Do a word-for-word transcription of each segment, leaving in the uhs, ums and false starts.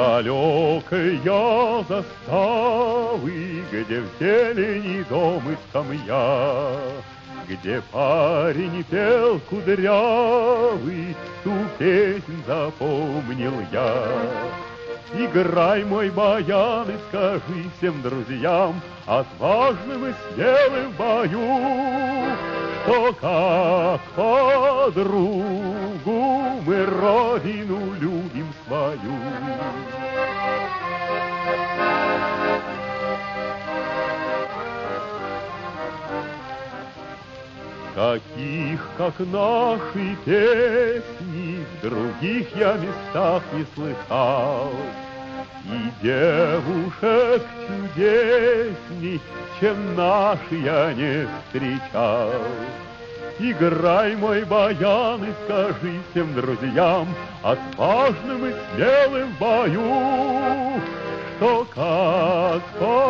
далекой я заставы, где в зелени дом и скамья, где парень пел кудрявый, ту песнь запомнил я. Играй, мой баян, и скажи всем друзьям, отважным и смелым в бою, что как подругу мы родину любим свою. Таких, как наши песни, в других я местах не слыхал. И девушек чудесней, чем наши, я не встречал. Играй, мой баян, и скажи всем друзьям, отважным и смелым в бою, что как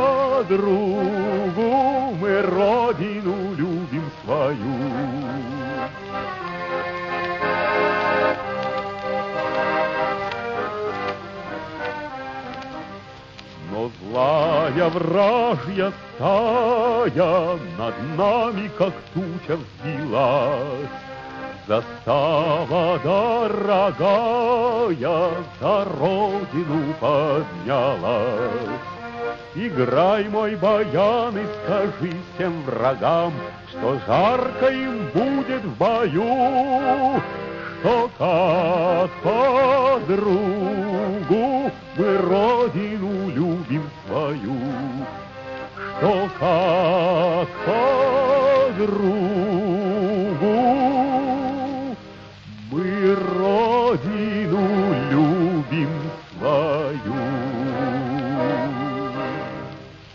подругу мы родину любим свою. Но злая вражья стая над нами, как туча, взбилась. Застава дорогая за родину поднялась. Играй, мой баян, и скажи всем врагам, что жарко им будет в бою, что как подругу мы родину любим свою, что как подругу